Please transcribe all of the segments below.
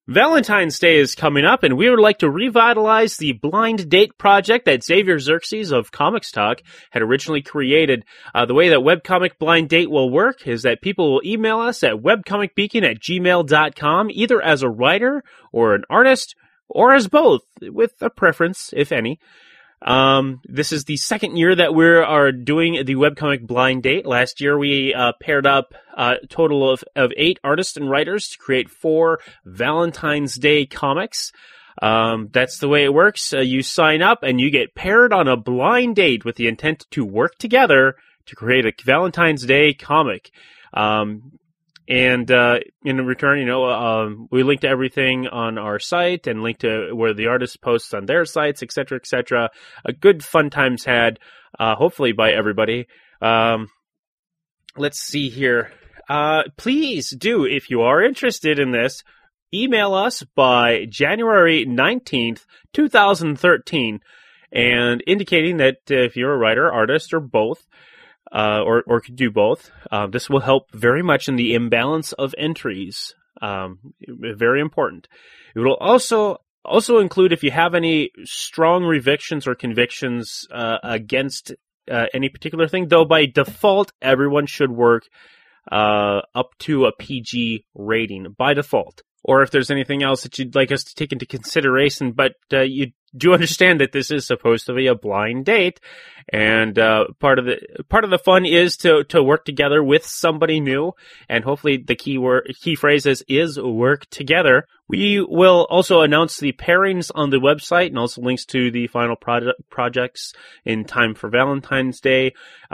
Valentine's Day is coming up, and we would like to revitalize the blind date project that Xavier Xerxes of Comics Talk had originally created. The way that Webcomic Blind Date will work is that people will email us at webcomicbeacon@gmail.com, either as a writer or an artist, or as both, with a preference, if any. This is the second year that we are doing the Webcomic Blind Date. Last year we paired up a total of 8 artists and writers to create 4 Valentine's Day comics. That's the way it works. You sign up and you get paired on a blind date with the intent to work together to create a Valentine's Day comic. And in return, we link to everything on our site and link to where the artist posts on their sites, et cetera, et cetera. A good fun times had, hopefully by everybody. Let's see here. Please do, if you are interested in this, email us by January 19th, 2013, and indicating that if you're a writer, artist, or both, or could do both. This will help very much in the imbalance of entries. Very important. It will also include if you have any strong revictions or convictions against any particular thing. Though by default, everyone should work up to a PG rating by default. Or if there's anything else that you'd like us to take into consideration, but you do understand that this is supposed to be a blind date, and part of the fun is to work together with somebody new, and hopefully the key phrase is work together. We will also announce the pairings on the website and also links to the final projects in time for Valentine's Day.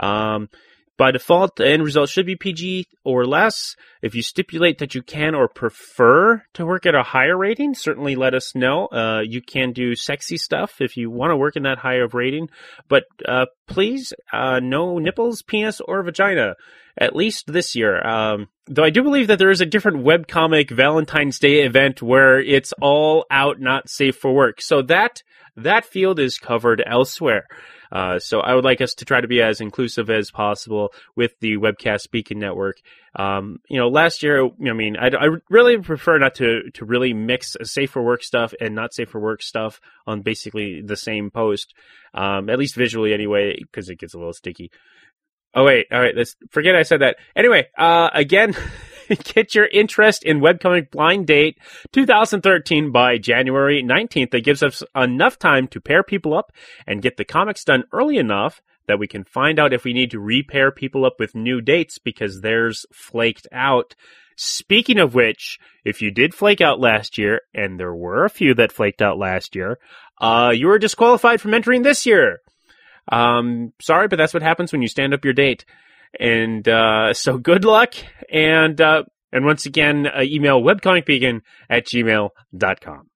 By default, the end result should be PG or less. If you stipulate that you can or prefer to work at a higher rating, certainly let us know. You can do sexy stuff if you want to work in that higher rating. But please, no nipples, penis, or vagina, at least this year. Though I do believe that there is a different webcomic Valentine's Day event where it's all out, not safe for work. So that field is covered elsewhere. So I would like us to try to be as inclusive as possible with the Webcast Beacon Network. Last year, I really prefer not to really mix safe for work stuff and not safe for work stuff on basically the same post, at least visually anyway, because it gets a little sticky. Oh, wait. All right. Let's forget I said that. Anyway, again, get your interest in Webcomic Blind Date 2013 by January 19th. That gives us enough time to pair people up and get the comics done early enough that we can find out if we need to repair people up with new dates because theirs flaked out. Speaking of which, if you did flake out last year, and there were a few that flaked out last year, you were disqualified from entering this year. Sorry, but that's what happens when you stand up your date. And so good luck. And once again, email webcomicbeacon@gmail.com.